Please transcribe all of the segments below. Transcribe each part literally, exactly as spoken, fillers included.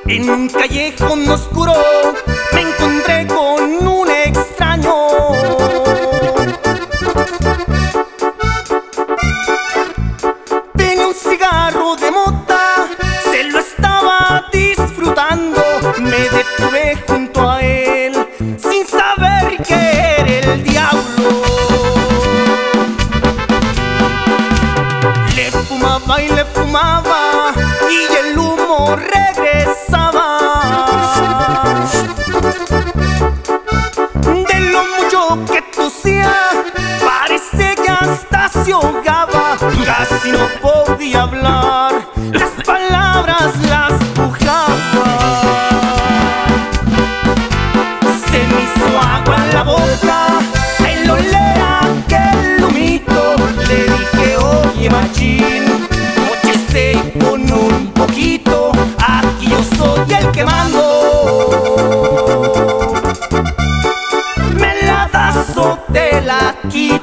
En un callejón oscuro me encontré con un extraño. Tenía un cigarro de mota, se lo estaba disfrutando. Me detuve junto a él sin saber que era el diablo. Le fumaba y le fumaba y el humo regresaba. De lo mucho que tosía, parece que hasta se ahogaba. Casi no podía hablar, las palabras las pujaba. Se me hizo agua en la boca el oler aquel humito. Le dije, oye machín, móchese con un poquito, aquí yo soy el que mando. Me la das o te la quito.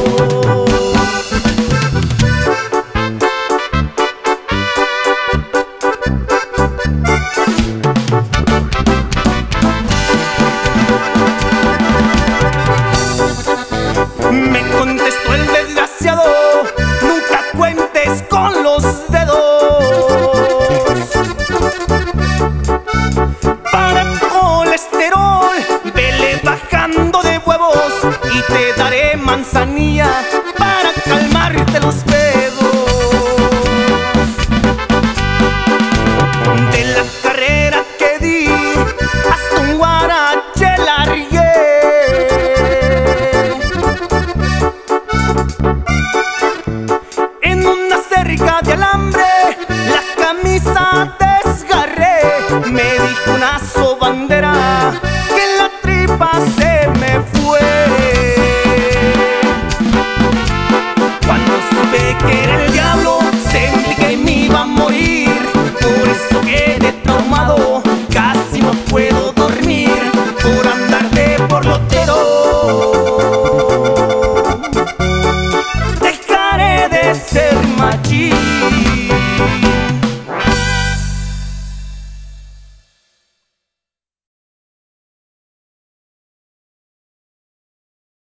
Me contestó el desgraciado, nunca cuentes con los dedos. Para tu colesterol, vele bajando de huevos y te daré manzanilla para calmarte los pedos. De la carrera que di hasta un guarache largué. En una cerca de alambre